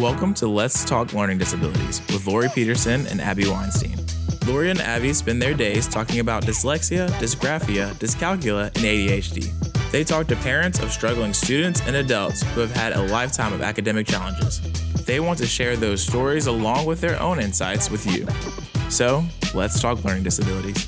Welcome to Let's Talk Learning Disabilities with Lori Peterson and Abby Weinstein. Lori and Abby spend their days talking about dyslexia, dysgraphia, dyscalculia, and ADHD. They talk to parents of struggling students and adults who have had a lifetime of academic challenges. They want to share those stories along with their own insights with you. So, let's talk learning disabilities.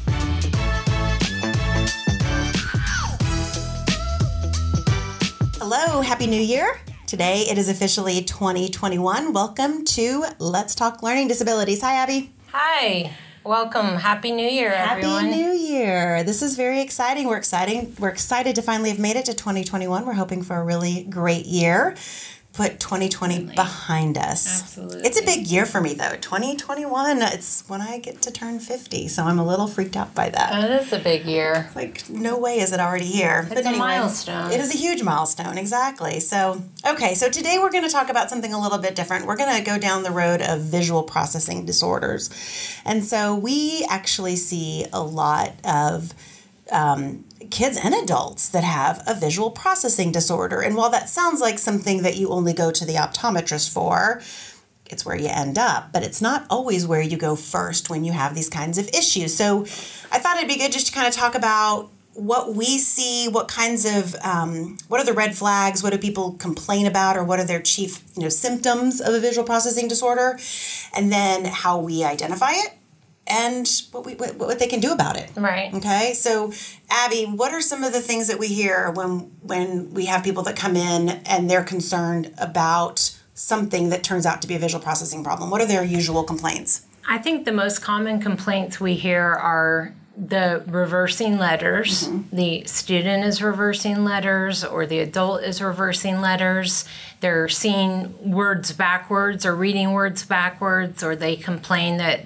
Hello, Happy New Year. Today it is officially 2021. Welcome to Let's Talk Learning Disabilities. Hi, Abby. Hi. Welcome. Happy New Year, everyone. Happy New Year. This is very exciting. We're excited to finally have made it to 2021. We're hoping for a really great year. Put 2020 behind us. Absolutely. It's a big year for me, though. 2021, it's when I get to turn 50, so I'm a little freaked out by that. It is a big year. Like, no way is it already here. It's a milestone. It is a huge milestone, exactly. So today we're going to talk about something a little bit different. We're going to go down the road of visual processing disorders. And so we actually see a lot of kids and adults that have a visual processing disorder. And while that sounds like something that you only go to the optometrist for, it's where you end up, but it's not always where you go first when you have these kinds of issues. So I thought it'd be good just to kind of talk about what we see, what kinds of, what are the red flags, what do people complain about, or what are their chief symptoms of a visual processing disorder, and then how we identify it and what they can do about it. Right. Okay. So, Abby, what are some of the things that we hear when we have people that come in and they're concerned about something that turns out to be a visual processing problem? What are their usual complaints? I think the most common complaints we hear are the reversing letters. Mm-hmm. The student is reversing letters or the adult is reversing letters. They're seeing words backwards or reading words backwards, or they complain that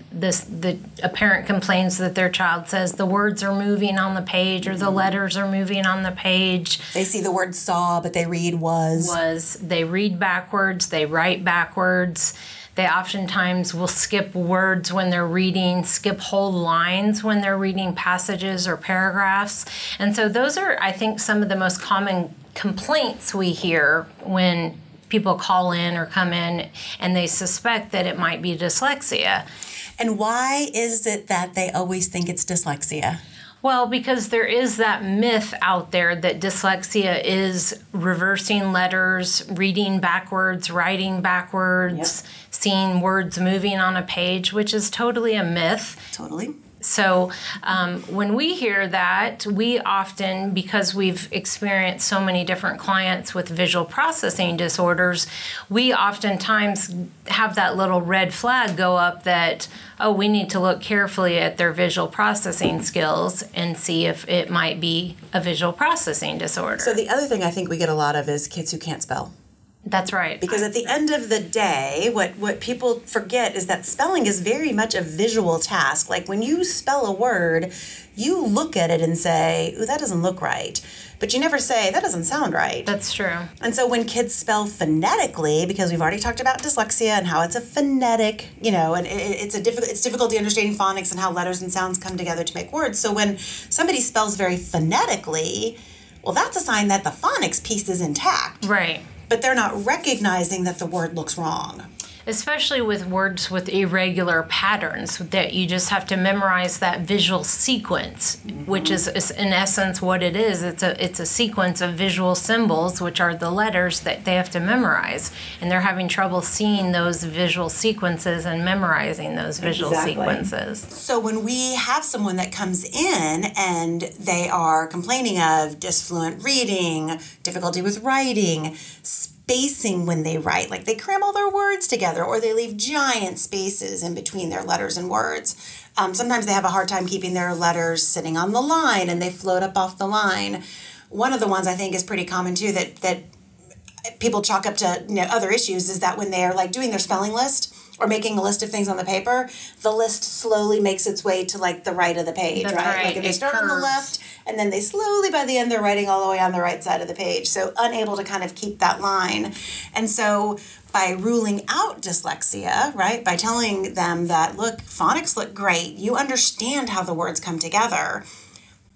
a parent complains that their child says the words are moving on the page or the letters are moving on the page. They see the word saw, but they read was. They read backwards, they write backwards. They oftentimes will skip words when they're reading, skip whole lines when they're reading passages or paragraphs. And so those are, I think, some of the most common complaints we hear when people call in or come in and they suspect that it might be dyslexia. And why is it that they always think it's dyslexia? Well, because there is that myth out there that dyslexia is reversing letters, reading backwards, writing backwards, seeing words moving on a page, which is totally a myth. Totally. So when we hear that, we often, because we've experienced so many different clients with visual processing disorders, we oftentimes have that little red flag go up that, we need to look carefully at their visual processing skills and see if it might be a visual processing disorder. So the other thing I think we get a lot of is kids who can't spell. That's right. Because at the end of the day, what people forget is that spelling is very much a visual task. Like when you spell a word, you look at it and say, ooh, that doesn't look right. But you never say, that doesn't sound right. That's true. And so when kids spell phonetically, because we've already talked about dyslexia and how it's a phonetic, and it's difficulty understanding phonics and how letters and sounds come together to make words. So when somebody spells very phonetically, well, that's a sign that the phonics piece is intact. Right. But they're not recognizing that the word looks wrong. Especially with words with irregular patterns, that you just have to memorize that visual sequence, which is in essence what it is. It's a sequence of visual symbols, which are the letters that they have to memorize. And they're having trouble seeing those visual sequences and memorizing those visual sequences. So when we have someone that comes in and they are complaining of disfluent reading, difficulty with writing, spacing when they write, like they cram all their words together or they leave giant spaces in between their letters and words. Sometimes they have a hard time keeping their letters sitting on the line and they float up off the line. One of the ones I think is pretty common too that people chalk up to other issues is that when they're like doing their spelling list or making a list of things on the paper, the list slowly makes its way to like the right of the page, right? Like if they start on the left and then they slowly by the end they're writing all the way on the right side of the page. So unable to kind of keep that line. And so by ruling out dyslexia, right, by telling them that, look, phonics look great, you understand how the words come together,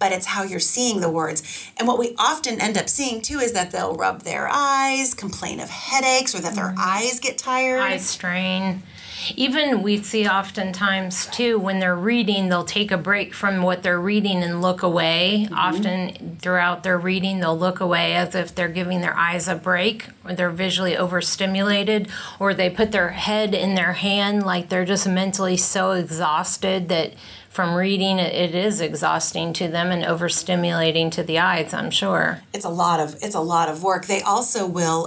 but it's how you're seeing the words. And what we often end up seeing too is that they'll rub their eyes, complain of headaches, or that their eyes get tired. Eye strain. Even we see oftentimes too, when they're reading, they'll take a break from what they're reading and look away. Often throughout their reading, they'll look away as if they're giving their eyes a break, or they're visually overstimulated, or they put their head in their hand like they're just mentally so exhausted that from reading, it is exhausting to them and overstimulating to the eyes, I'm sure. It's a lot of work. They also will,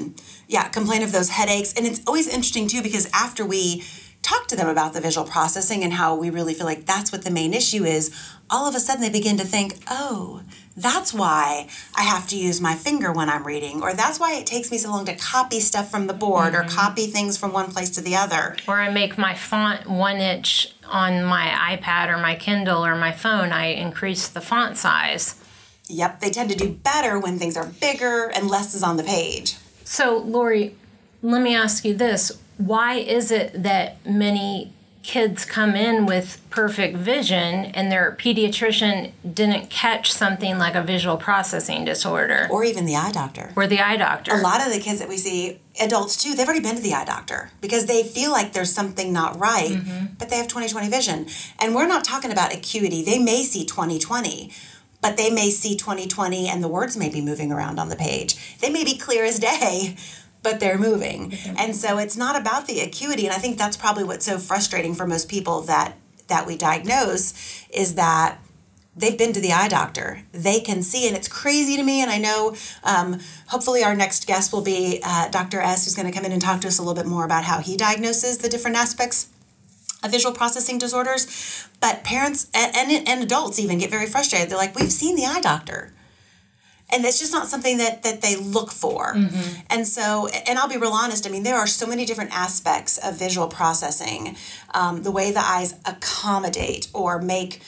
complain of those headaches. And it's always interesting too, because after we talk to them about the visual processing and how we really feel like that's what the main issue is, all of a sudden they begin to think, oh, that's why I have to use my finger when I'm reading, or that's why it takes me so long to copy stuff from the board or copy things from one place to the other. Or I make my font 1 inch on my iPad or my Kindle or my phone. I increase the font size. Yep, they tend to do better when things are bigger and less is on the page. So, Lori, let me ask you this. Why is it that many kids come in with perfect vision and their pediatrician didn't catch something like a visual processing disorder? Or even the eye doctor. Or the eye doctor. A lot of the kids that we see, adults too, they've already been to the eye doctor because they feel like there's something not right, but they have 20/20 vision. And we're not talking about acuity. They may see 20/20, but they may see 20/20 and the words may be moving around on the page. They may be clear as day, but they're moving. And so it's not about the acuity. And I think that's probably what's so frustrating for most people that we diagnose is that they've been to the eye doctor. They can see, and it's crazy to me. And I know hopefully our next guest will be Dr. S., who's going to come in and talk to us a little bit more about how he diagnoses the different aspects of visual processing disorders. But parents and adults even get very frustrated. They're like, we've seen the eye doctor. And it's just not something that they look for. And so, and I'll be real honest, I mean, there are so many different aspects of visual processing. The way the eyes accommodate or make,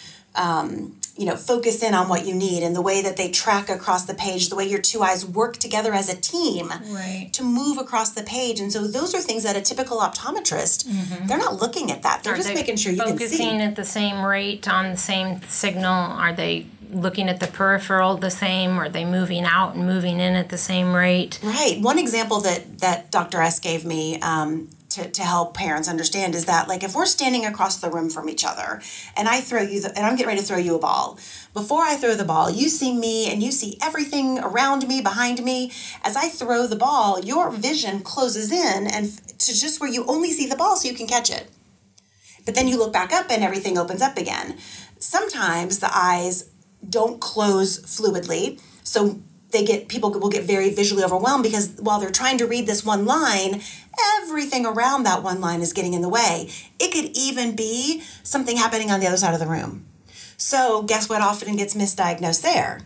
focus in on what you need, and the way that they track across the page, the way your two eyes work together as a team to move across the page. And so those are things that a typical optometrist, they're not looking at that. They're just making sure you can see. Focusing at the same rate on the same signal? Are they looking at the peripheral the same? Are they moving out and moving in at the same rate? Right. One example that Dr. S gave me to help parents understand is that, like, if we're standing across the room from each other and I throw you and I'm getting ready to throw you a ball, before I throw the ball, you see me and you see everything around me, behind me. As I throw the ball, your vision closes in and to just where you only see the ball so you can catch it. But then you look back up and everything opens up again. Sometimes the eyes don't close fluidly, so people will get very visually overwhelmed because while they're trying to read this one line, everything around that one line is getting in the way. It could even be something happening on the other side of the room. So guess what often gets misdiagnosed there?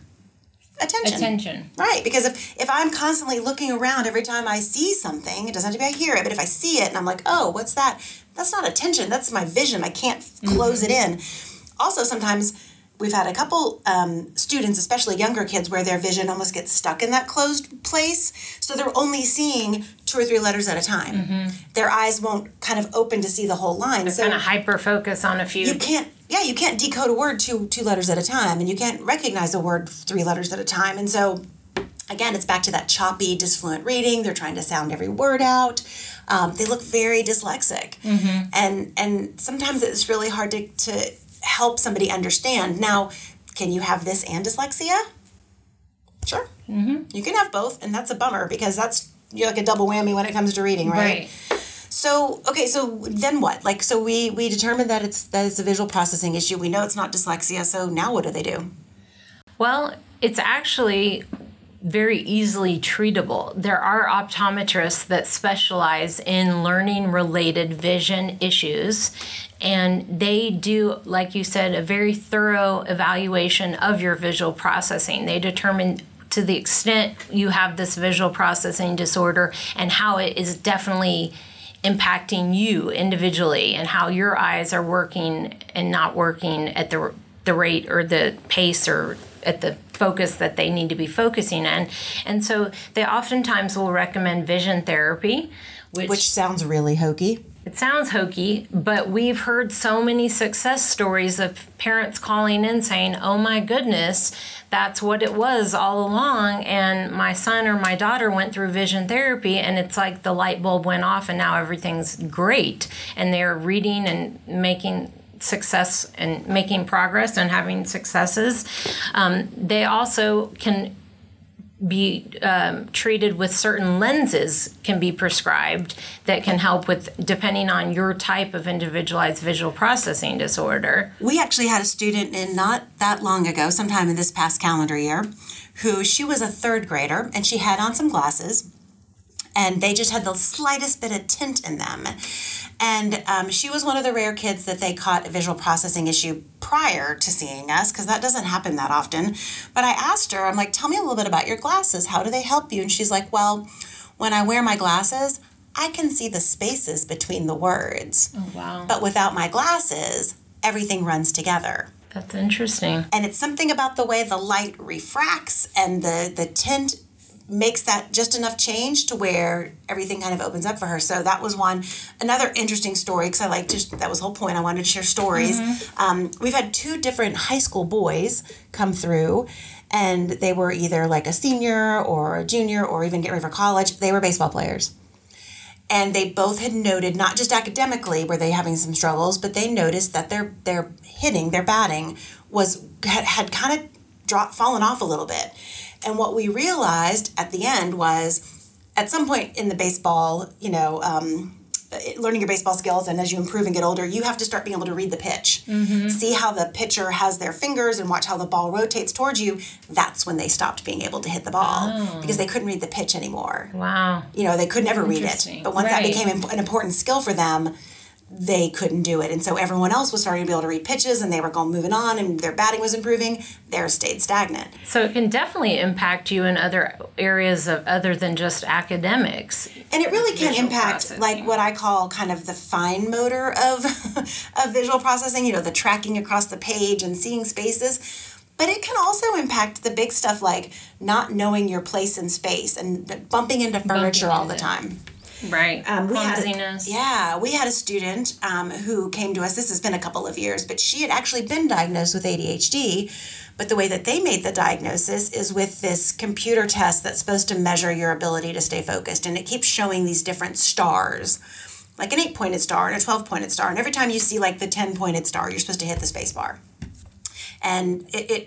Attention. Right, because if I'm constantly looking around every time I see something, it doesn't have to be I hear it, but if I see it and I'm like, oh, what's that? That's not attention, that's my vision. I can't close it in. Also, sometimes we've had a couple students, especially younger kids, where their vision almost gets stuck in that closed place. So they're only seeing 2 or 3 letters at a time. Their eyes won't kind of open to see the whole line. They're kind of hyper-focus on a few. You can't decode a word two letters at a time, and you can't recognize a word 3 letters at a time. And so, again, it's back to that choppy, disfluent reading. They're trying to sound every word out. They look very dyslexic. And sometimes it's really hard to help somebody understand. Now, can you have this and dyslexia? Sure. You can have both, and that's a bummer because you're like a double whammy when it comes to reading, right? So, okay, so then what? Like, so we determined that it's a visual processing issue. We know it's not dyslexia, so now what do they do? Well, it's actually very easily treatable. There are optometrists that specialize in learning-related vision issues, and they do, like you said, a very thorough evaluation of your visual processing. They determine to the extent you have this visual processing disorder and how it is definitely impacting you individually and how your eyes are working and not working at the rate or the pace or at the focus that they need to be focusing in. And so they oftentimes will recommend vision therapy, which sounds really hokey. It sounds hokey, but we've heard so many success stories of parents calling in saying, oh my goodness, that's what it was all along. And my son or my daughter went through vision therapy, and it's like the light bulb went off and now everything's great. And they're reading and making success and making progress and having successes. They also can be treated with certain lenses can be prescribed that can help with depending on your type of individualized visual processing disorder. We actually had a student in not that long ago, sometime in this past calendar year, who she was a third grader and she had on some glasses and they just had the slightest bit of tint in them. And she was one of the rare kids that they caught a visual processing issue prior to seeing us, because that doesn't happen that often. But I asked her, I'm like, tell me a little bit about your glasses. How do they help you? And she's like, well, when I wear my glasses, I can see the spaces between the words. Oh, wow. But without my glasses, everything runs together. That's interesting. And it's something about the way the light refracts and the tint makes that just enough change to where everything kind of opens up for her. So that was one. Another interesting story, because that was the whole point. I wanted to share stories. Mm-hmm. We've had 2 different high school boys come through, and they were either like a senior or a junior or even getting ready for college. They were baseball players. And they both had noted, not just academically were they having some struggles, but they noticed that their hitting, their batting had kind of fallen off a little bit. And what we realized at the end was, at some point in the baseball, learning your baseball skills, and as you improve and get older, you have to start being able to read the pitch. Mm-hmm. See how the pitcher has their fingers and watch how the ball rotates towards you. That's when they stopped being able to hit the ball because they couldn't read the pitch anymore. Wow. They could never read it. But once that became an important skill for them, they couldn't do it. And so everyone else was starting to be able to read pitches, and they were moving on, and their batting was improving. Theirs stayed stagnant. So it can definitely impact you in other areas other than just academics. And it really can impact like what I call kind of the fine motor of visual processing, the tracking across the page and seeing spaces. But it can also impact the big stuff like not knowing your place in space and bumping into furniture all the time. Right. Clumsiness. We had a student who came to us. This has been a couple of years, but she had actually been diagnosed with ADHD. But the way that they made the diagnosis is with this computer test that's supposed to measure your ability to stay focused. And it keeps showing these different stars, like an 8-pointed star and a 12-pointed star. And every time you see like the 10-pointed star, you're supposed to hit the space bar. And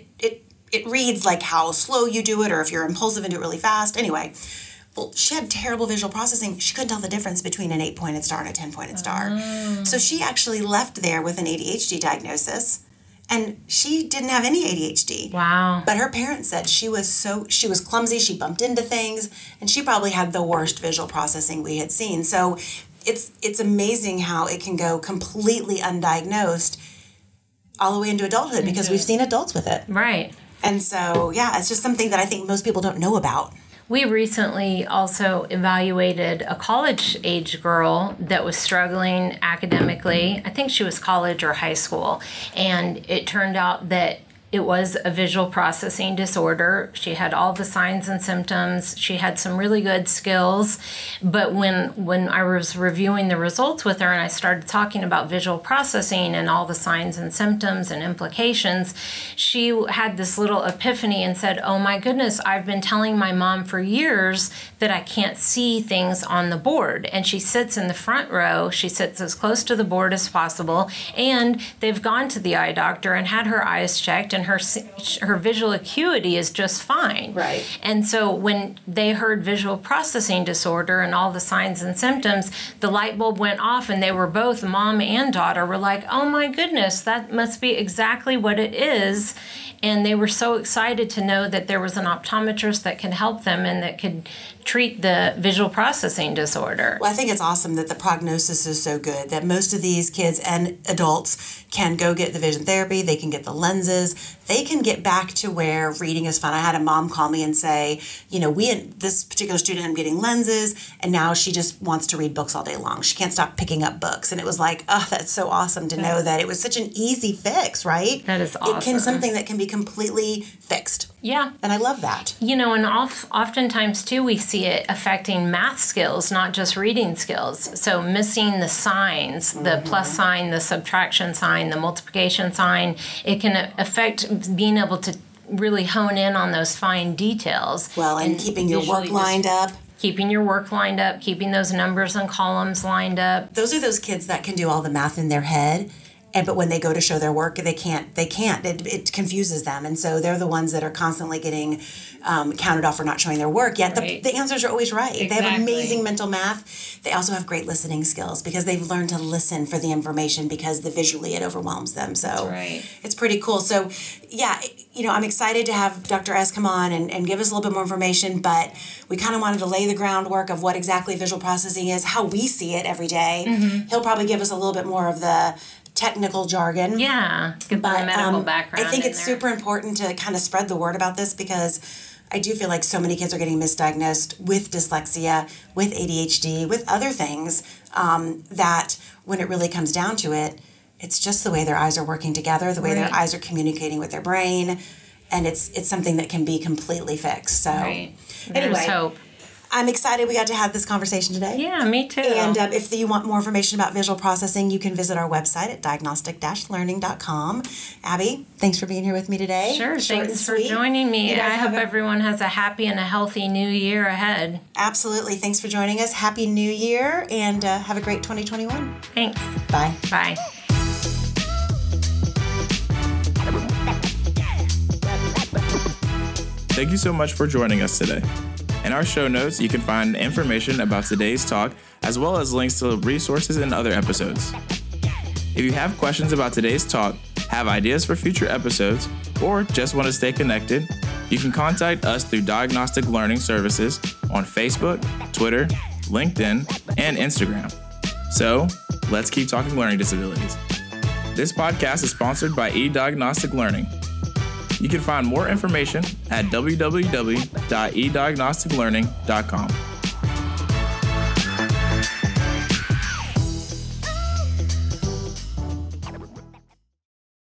it reads like how slow you do it, or if you're impulsive and do it really fast. Anyway. Well, she had terrible visual processing. She couldn't tell the difference between an 8-pointed star and a 10-pointed star. Oh. So she actually left there with an ADHD diagnosis, and she didn't have any ADHD. Wow. But her parents said she was clumsy, she bumped into things, and she probably had the worst visual processing we had seen. So it's amazing how it can go completely undiagnosed all the way into adulthood, because we've seen adults with it. Right. And so, it's just something that I think most people don't know about. We recently also evaluated a college-age girl that was struggling academically. I think she was college or high school. And it turned out that it was a visual processing disorder. She had all the signs and symptoms. She had some really good skills. But when I was reviewing the results with her and I started talking about visual processing and all the signs and symptoms and implications, she had this little epiphany and said, oh my goodness, I've been telling my mom for years that I can't see things on the board. And she sits in the front row. She sits as close to the board as possible. And they've gone to the eye doctor and had her eyes checked, and her visual acuity is just fine. Right. And so when they heard visual processing disorder and all the signs and symptoms, the light bulb went off, and they were both, mom and daughter, were like, oh my goodness, that must be exactly what it is. And they were so excited to know that there was an optometrist that could help them and that could treat the visual processing disorder. Well, I think it's awesome that the prognosis is so good that most of these kids and adults can go get the vision therapy, they can get the lenses, they can get back to where reading is fun. I had a mom call me and say, this particular student ended up getting lenses, and now she just wants to read books all day long. She can't stop picking up books. And it was like, oh, that's so awesome to know that it was such an easy fix, right? That is awesome. It can something that can be completely fixed. Yeah. And I love that. And oftentimes, too, we see it affecting math skills, not just reading skills. So missing the signs, the plus sign, the subtraction sign, the multiplication sign, it can affect being able to really hone in on those fine details. Well, and keeping your work lined up. Keeping your work lined up, keeping those numbers and columns lined up. Those are those kids that can do all the math in their head. But when they go to show their work, they can't. It confuses them. And so they're the ones that are constantly getting counted off for not showing their work. Yet the answers are always right. Exactly. They have amazing mental math. They also have great listening skills because they've learned to listen for the information because visually it overwhelms them. So it's pretty cool. So, yeah, I'm excited to have Dr. S come on and give us a little bit more information. But we kind of wanted to lay the groundwork of what exactly visual processing is, how we see it every day. Mm-hmm. He'll probably give us a little bit more of the technical jargon. Yeah, get the medical background. I think it's super important to kind of spread the word about this because I do feel like so many kids are getting misdiagnosed with dyslexia, with ADHD, with other things that when it really comes down to it, it's just the way their eyes are working together, the way their eyes are communicating with their brain, and it's something that can be completely fixed. So There's hope. I'm excited we got to have this conversation today. Yeah, me too. And if you want more information about visual processing, you can visit our website at diagnostic-learning.com. Abby, thanks for being here with me today. Sure, thanks for joining me. I hope everyone has a happy and a healthy new year ahead. Absolutely. Thanks for joining us. Happy New Year, and have a great 2021. Thanks. Bye. Bye. Thank you so much for joining us today. In our show notes, you can find information about today's talk, as well as links to resources and other episodes. If you have questions about today's talk, have ideas for future episodes, or just want to stay connected, you can contact us through Diagnostic Learning Services on Facebook, Twitter, LinkedIn, and Instagram. So, let's keep talking learning disabilities. This podcast is sponsored by eDiagnostic Learning. You can find more information at www.ediagnosticlearning.com.